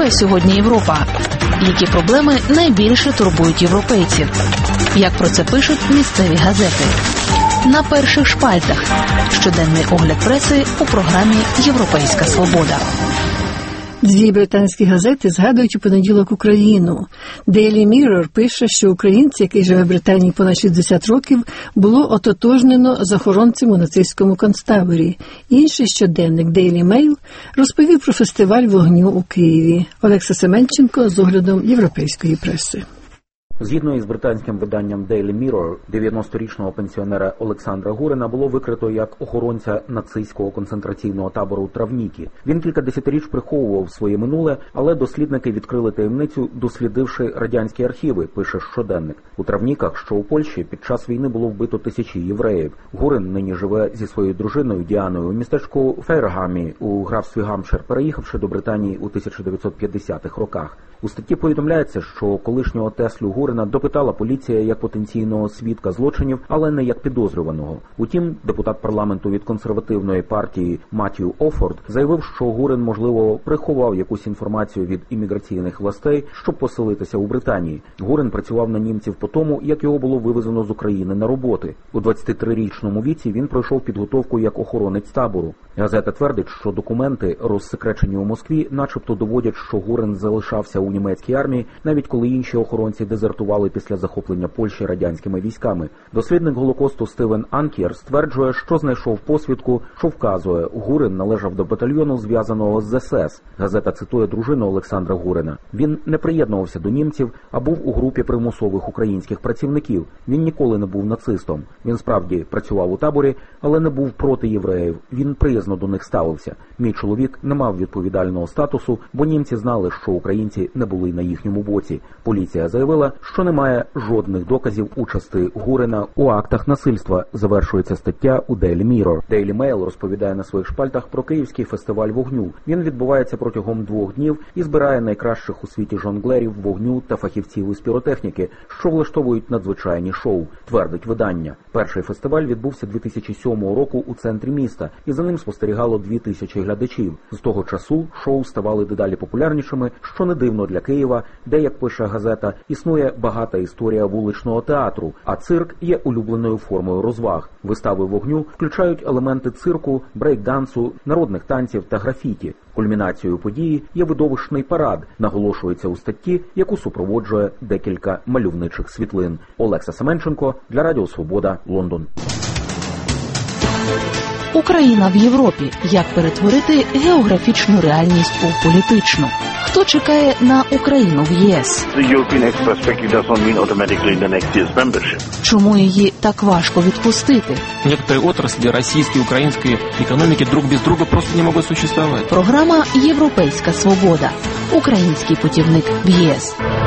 живе сьогодні Європа? Які проблеми найбільше турбують європейців? Як про це пишуть місцеві газети? На перших шпальтах. Щоденний огляд преси у програмі «Європейська свобода». Дві британські газети згадують у понеділок Україну. Daily Mirror пише, що українець, який живе в Британії понад 60 років, було ототожнено з охоронцем у нацистському концтаборі. Інший щоденник Daily Mail розповів про фестиваль вогню у Києві. Олекса Семенченко з оглядом європейської преси. Згідно із британським виданням Daily Mirror, 90-річного пенсіонера Олександра Гурина було викрито як охоронця нацистського концентраційного табору Травніки. Він кілька десятиріч приховував своє минуле, але дослідники відкрили таємницю, дослідивши радянські архіви, пише щоденник. У Травніках, що у Польщі, під час війни було вбито тисячі євреїв. Гурин нині живе зі своєю дружиною Діаною у містечку Фейргамі у графстві Гампшир, переїхавши до Британії у 1950-х роках. У статті повідомляється, що колишнього Теслю Гурина допитала поліція як потенційного свідка злочинів, але не як підозрюваного. Утім, депутат парламенту від консервативної партії Маттью Оффорд заявив, що Гурин, можливо, приховав якусь інформацію від імміграційних властей, щоб поселитися у Британії. Гурин працював на німців по тому, як його було вивезено з України на роботи. У 23-річному віці він пройшов підготовку як охоронець табору. Газета твердить, що документи, розсекречені у Москві, начебто доводять, що Гурин залишався у німецькій армії, навіть коли інші охоронці дезертували після захоплення Польщі радянськими військами. Дослідник Голокосту Стивен Анкєр стверджує, що знайшов посвідку, що вказує, Гурин належав до батальйону, зв'язаного з СС. Газета цитує дружину Олександра Гурина. Він не приєднувався до німців, а був у групі примусових українських працівників. Він ніколи не був нацистом. Він справді працював у таборі, але не був проти євреїв. Він приязно до них ставився. Мій чоловік не мав відповідального статусу, бо німці знали, що українці не були на їхньому боці. Поліція заявила, що немає жодних доказів участі Гурина у актах насильства, завершується стаття у Daily Mirror. Daily Mail розповідає на своїх шпальтах про Київський фестиваль вогню. Він відбувається протягом 2 днів і збирає найкращих у світі жонглерів вогню та фахівців із піротехніки, що влаштовують надзвичайні шоу, твердить видання. Перший фестиваль відбувся 2007 року у центрі міста, і за ним спостерігало 2000 глядачів. З того часу шоу ставали дедалі популярнішими, що не дивно для Києва, де, як пише газета, існує багата історія вуличного театру, а цирк є улюбленою формою розваг. Вистави вогню включають елементи цирку, брейк-дансу, народних танців та графіті. Кульмінацією події є видовищний парад, наголошується у статті, яку супроводжує декілька мальовничих світлин. Олекса Семенченко для Радіо Свобода, Лондон. Україна в Європі. Як перетворити географічну реальність у політичну? Хто чекає на Україну в ЄС? Чому її так важко відпустити? Некоторые отрасли российской и украинской экономики друг без друга просто не могут существовать. Програма «Європейська свобода». Український путівник в ЄС.